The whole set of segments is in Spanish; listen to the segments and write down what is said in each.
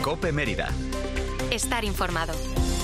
COPE Mérida. Estar informado.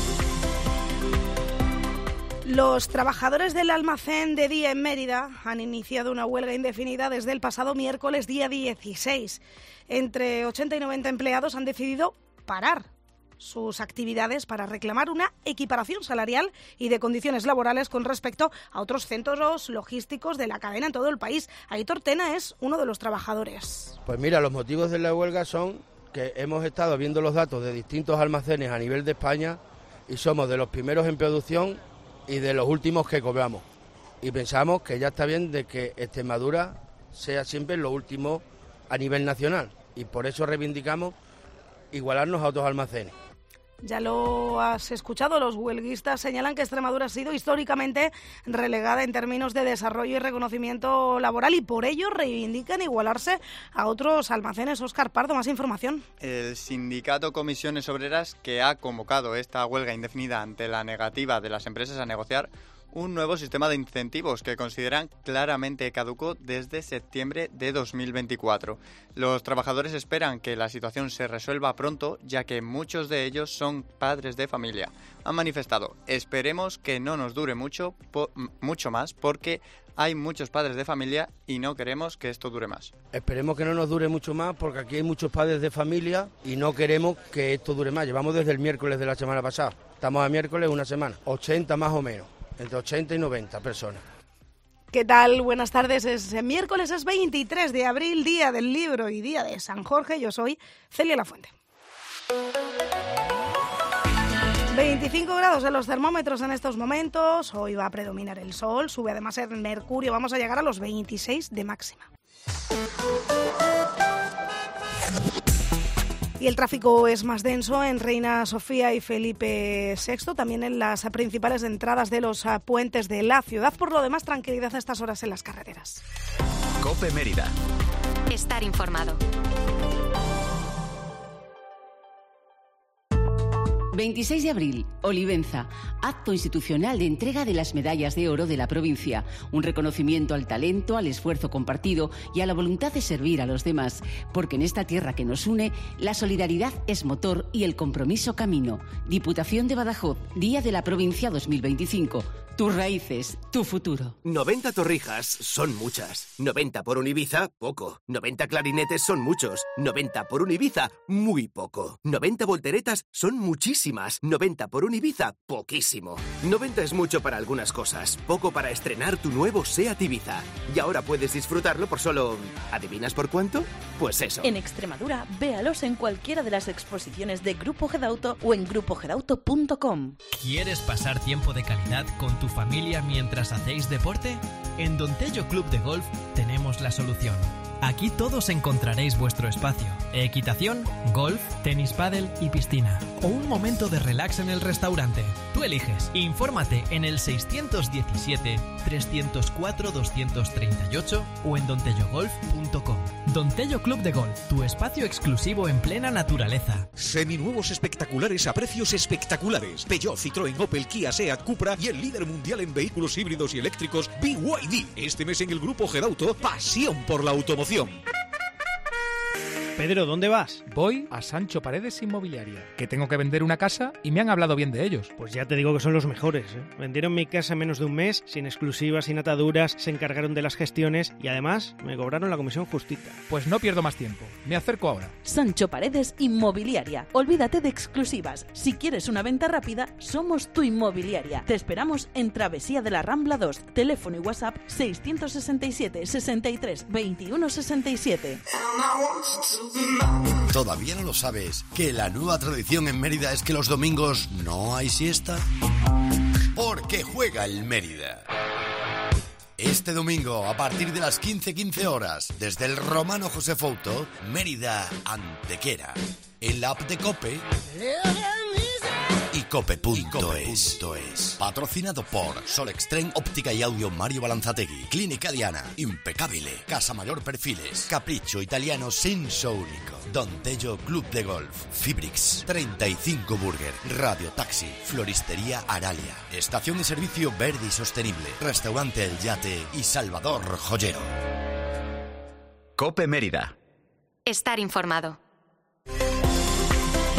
Los trabajadores del almacén de Día en Mérida han iniciado una huelga indefinida desde el pasado miércoles día 16. Entre 80 y 90 empleados han decidido parar sus actividades para reclamar una equiparación salarial y de condiciones laborales con respecto a otros centros logísticos de la cadena en todo el país. Aitor Tena es uno de los trabajadores. Pues mira, los motivos de la huelga son que hemos estado viendo los datos de distintos almacenes a nivel de España y somos de los primeros en producción y de los últimos que cobramos. Y pensamos que ya está bien de que Extremadura sea siempre lo último a nivel nacional. Y por eso reivindicamos igualarnos a otros almacenes. Ya lo has escuchado, los huelguistas señalan que Extremadura ha sido históricamente relegada en términos de desarrollo y reconocimiento laboral y por ello reivindican igualarse a otros almacenes. Óscar Pardo, más información. El sindicato Comisiones Obreras, que ha convocado esta huelga indefinida ante la negativa de las empresas a negociar un nuevo sistema de incentivos que consideran claramente caduco desde septiembre de 2024. Los trabajadores esperan que la situación se resuelva pronto, ya que muchos de ellos son padres de familia. Han manifestado: esperemos que no nos dure mucho más, porque hay muchos padres de familia y no queremos que esto dure más. Esperemos que no nos dure mucho más, porque aquí hay muchos padres de familia y no queremos que esto dure más. Llevamos desde el miércoles de la semana pasada. Estamos a miércoles una semana. 80 más o menos. Entre 80 y 90 personas. ¿Qué tal? Buenas tardes. Miércoles es 23 de abril, día del libro y día de San Jorge. Yo soy Celia Lafuente. 25 grados en los termómetros en estos momentos. Hoy va a predominar el sol. Sube además el mercurio. Vamos a llegar a los 26 de máxima. Y el tráfico es más denso en Reina Sofía y Felipe VI, también en las principales entradas de los puentes de la ciudad. Por lo demás, tranquilidad a estas horas en las carreteras. COPE Mérida. Estar informado. 26 de abril, Olivenza, acto institucional de entrega de las medallas de oro de la provincia, un reconocimiento al talento, al esfuerzo compartido y a la voluntad de servir a los demás, porque en esta tierra que nos une, la solidaridad es motor y el compromiso camino. Diputación de Badajoz, Día de la Provincia 2025. Tus raíces, tu futuro. 90 torrijas son muchas. 90 por un Ibiza, poco. 90 clarinetes son muchos. 90 por un Ibiza, muy poco. 90 volteretas son muchísimas. 90 por un Ibiza, poquísimo. 90 es mucho para algunas cosas, poco para estrenar tu nuevo SEAT Ibiza. Y ahora puedes disfrutarlo por solo... ¿adivinas por cuánto? Pues eso. En Extremadura, véalos en cualquiera de las exposiciones de Grupo Gedauto o en grupogedauto.com. ¿Quieres pasar tiempo de calidad con tu familia mientras hacéis deporte? En Don Tello Club de Golf tenemos la solución. Aquí todos encontraréis vuestro espacio: equitación, golf, tenis pádel y piscina. O un momento de relax en el restaurante. Tú eliges. Infórmate en el 617-304-238 o en dontellogolf.com. Don Tello Club de Golf, tu espacio exclusivo en plena naturaleza. Seminuevos espectaculares a precios espectaculares. Peugeot, Citroën, Opel, Kia, Seat, Cupra y el líder mundial en vehículos híbridos y eléctricos, BYD. Este mes en el Grupo Gedauto, pasión por la automoción. Pedro, ¿dónde vas? Voy a Sancho Paredes Inmobiliaria, que tengo que vender una casa y me han hablado bien de ellos. Pues ya te digo que son los mejores, ¿eh? Vendieron mi casa en menos de un mes, sin exclusivas, sin ataduras, se encargaron de las gestiones y además me cobraron la comisión justita. Pues no pierdo más tiempo, me acerco ahora. Sancho Paredes Inmobiliaria. Olvídate de exclusivas. Si quieres una venta rápida, somos tu inmobiliaria. Te esperamos en Travesía de la Rambla 2. Teléfono y WhatsApp 667 63 21 67. ¿Todavía no lo sabes? ¿Que la nueva tradición en Mérida es que los domingos no hay siesta? Porque juega el Mérida. Este domingo, a partir de las 15:15 horas, desde el Romano José Fouto, Mérida Antequera. En la app de COPE y cope.es. Patrocinado por Sol Extreme, Óptica y Audio Mario Balanzategui, Clínica Diana, Impecable, Casa Mayor Perfiles, Capricho Italiano Senso Único, Don Tello Club de Golf, Fibrix, 35 Burger, Radio Taxi, Floristería Aralia, Estación de Servicio Verde y Sostenible, Restaurante El Yate y Salvador Joyero. COPE Mérida. Estar informado.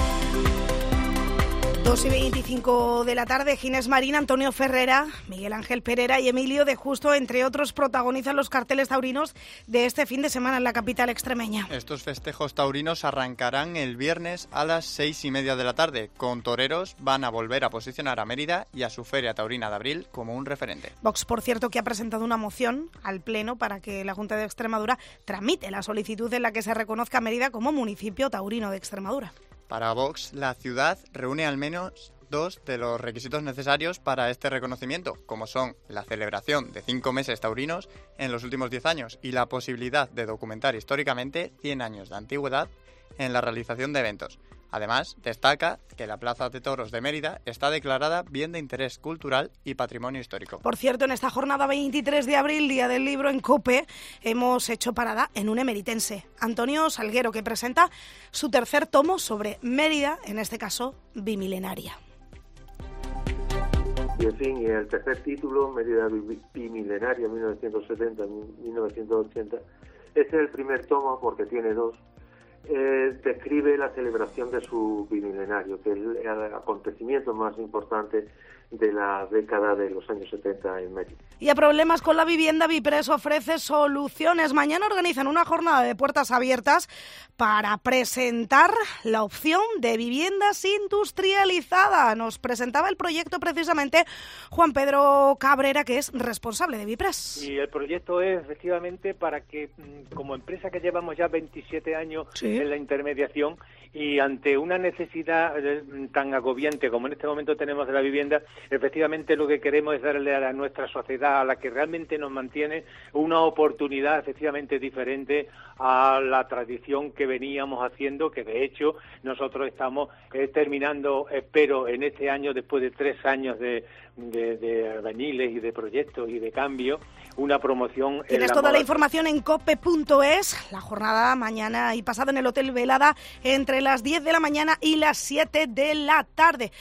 2:25 de la tarde, Ginés Marín, Antonio Ferrera, Miguel Ángel Pereira y Emilio de Justo, entre otros, protagonizan los carteles taurinos de este fin de semana en la capital extremeña. Estos festejos taurinos arrancarán el viernes a las 6:30 de la tarde. Con toreros van a volver a posicionar a Mérida y a su Feria Taurina de Abril como un referente. Vox, por cierto, que ha presentado una moción al Pleno para que la Junta de Extremadura tramite la solicitud en la que se reconozca a Mérida como municipio taurino de Extremadura. Para Vox, la ciudad reúne al menos 2 de los requisitos necesarios para este reconocimiento, como son la celebración de 5 meses taurinos en los últimos 10 años y la posibilidad de documentar históricamente 100 años de antigüedad en la realización de eventos. Además, destaca que la Plaza de Toros de Mérida está declarada Bien de Interés Cultural y Patrimonio Histórico. Por cierto, en esta jornada 23 de abril, Día del Libro en COPE, hemos hecho parada en un emeritense, Antonio Salguero, que presenta su tercer tomo sobre Mérida, en este caso, bimilenaria. Y en fin, el tercer título, Mérida bimilenaria, 1970-1980, este es el primer tomo porque tiene 2. Describe la celebración de su bimilenario, que es el acontecimiento más importante de la década de los años 70 en Mérida. Y a problemas con la vivienda, Bipres ofrece soluciones. Mañana organizan una jornada de puertas abiertas para presentar la opción de viviendas industrializadas. Nos presentaba el proyecto precisamente Juan Pedro Cabrera, que es responsable de Bipres. Y el proyecto es efectivamente para que, como empresa que llevamos ya 27 años en la intermediación, y ante una necesidad tan agobiante como en este momento tenemos de la vivienda, efectivamente lo que queremos es darle a nuestra sociedad, a la que realmente nos mantiene, una oportunidad efectivamente diferente a la tradición que veníamos haciendo, que de hecho nosotros estamos terminando, espero, en este año, después de 3 años de albañiles y de proyectos y de cambio, una promoción. Tienes toda la información en cope.es. La jornada mañana y pasado en el Hotel Velada entre las 10 de la mañana y las 7 de la tarde.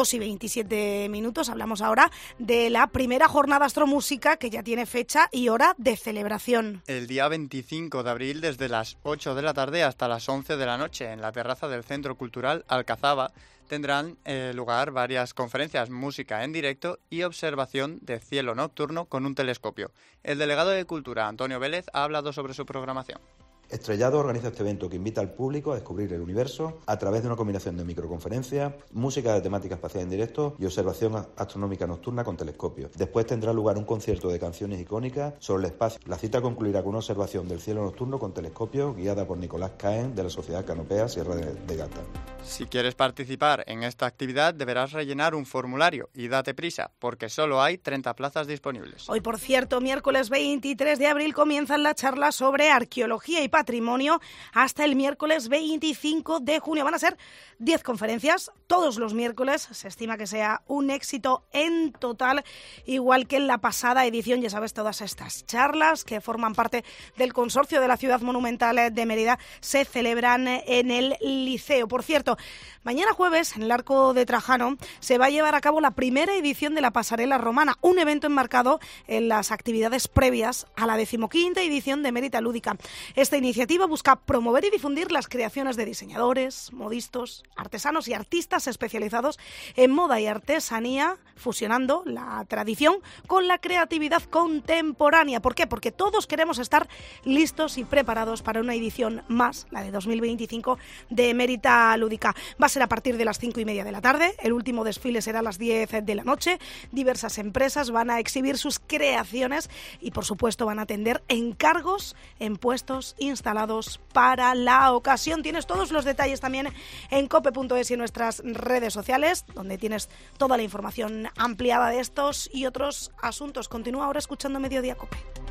2:27. Hablamos ahora de la primera jornada Astromúsica, que ya tiene fecha y hora de celebración. El día 25 de abril, desde las 8 de la tarde hasta las 11 de la noche, en la terraza del Centro Cultural Alcazaba, tendrán lugar varias conferencias, música en directo y observación de cielo nocturno con un telescopio. El delegado de Cultura, Antonio Vélez, ha hablado sobre su programación. Estrellado organiza este evento que invita al público a descubrir el universo a través de una combinación de microconferencias, música de temática espacial en directo y observación astronómica nocturna con telescopio. Después tendrá lugar un concierto de canciones icónicas sobre el espacio. La cita concluirá con una observación del cielo nocturno con telescopio guiada por Nicolás Caen de la Sociedad Canopea Sierra de Gata. Si quieres participar en esta actividad deberás rellenar un formulario y date prisa porque solo hay 30 plazas disponibles. Hoy, por cierto, miércoles 23 de abril comienzan las charlas sobre arqueología y patrimonio hasta el miércoles 25 de junio. Van a ser 10 conferencias todos los miércoles. Se estima que sea un éxito en total, igual que en la pasada edición. Ya sabes, todas estas charlas que forman parte del consorcio de la Ciudad Monumental de Mérida se celebran en el Liceo. Por cierto, mañana jueves, en el Arco de Trajano, se va a llevar a cabo la primera edición de la Pasarela Romana, un evento enmarcado en las actividades previas a la 15ª edición de Mérida Lúdica. Esta iniciativa busca promover y difundir las creaciones de diseñadores, modistas, artesanos y artistas especializados en moda y artesanía, fusionando la tradición con la creatividad contemporánea. ¿Por qué? Porque todos queremos estar listos y preparados para una edición más, la de 2025, de Mérida Lúdica. Va a ser a partir de las 5:30 de la tarde. El último desfile será a las 10 de la noche. Diversas empresas van a exhibir sus creaciones y, por supuesto, van a atender encargos en puestos instalados para la ocasión. Tienes todos los detalles también en cope.es y en nuestras redes sociales, donde tienes toda la información ampliada de estos y otros asuntos. Continúa ahora escuchando Mediodía Cope.